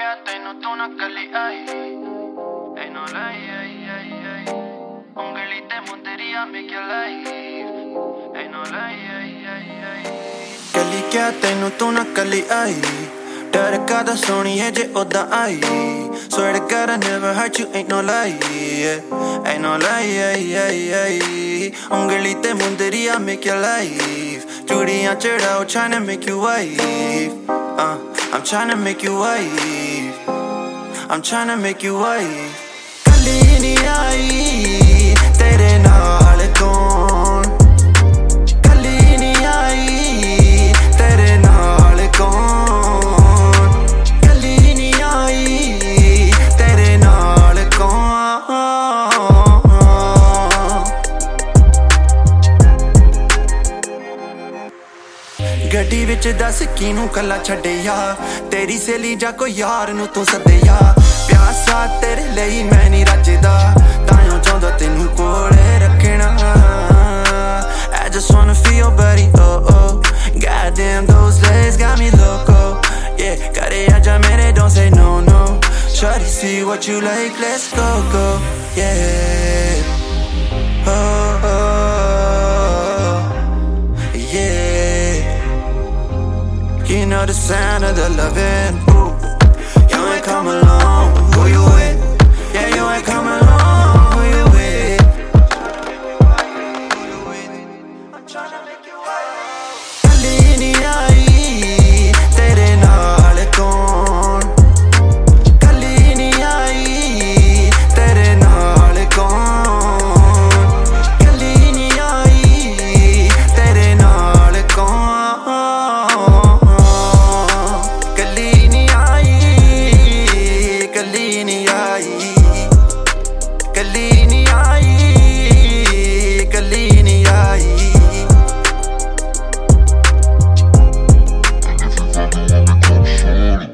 ਕਿਹਾ ਤੈਨੂੰ ਤੂੰ ਨਾ ਕੱਲੀ ਆਈ ਐਨੋ ਲਈ ਆਈ ਉਂਗਲੀ ਤੇ ਮੁੰਦਰੀਆ make your life ਐਨੋ ਲਈ ਕੱਲੀ ਕਿਹਾ ਤੈਨੂੰ ਤੂੰ ਨਾ ਕੱਲੀ ਆਈ ਡਰ ਕਾਦਾ ਸੋਹਣੀਏ ਜੇ ਉਦਾਂ ਆਈ Swear to God I never hurt you, ain't no lie, yeah. Ain't no lie, ungli te mundariya make your life Judiyan chadao tryna make you wife I'm tryna make you wife I'm tryna make you wife Kalli nahi aayi tere naal kaun Kalli nahi aayi tere naal kaun ਗੱਡੀ ਵਿੱਚ ਦੱਸ ਕਿਨੂੰ ਕੱਲਾ ਛੱਡਿਆ ਤੇਰੀ ਸਹੇਲੀ ਜਾਂ ਕੋਈ ਯਾਰ ਨੂੰ ਤੂੰ ਸੱਦਿਆ ਪਿਆਸਾ ਤੇਰੇ ਲਈ ਮੈਂ ਨਹੀਂ ਰੱਜਦਾ ਤਾਂਯੋਂ ਚਾਹੁੰਦਾ ਤੈਨੂੰ ਕੋਲੇ ਰੱਖਣਾ I just wanna feel your body, oh Goddamn those legs got me loco Yeah, ਘਰੇ ਆਜਾ ਮੇਰੇ don't say no Shawty see what you like, let's go Yeah You know the sound of the loving, ooh. You ain't come along, who you with? Yeah, you ain't come along, who you with? I'm tryna make you wild. Kalli nahi aayi tere naal kaun Kalli nahi aayi tere naal kaun Kalli nahi aayi tere naal kaun Shorty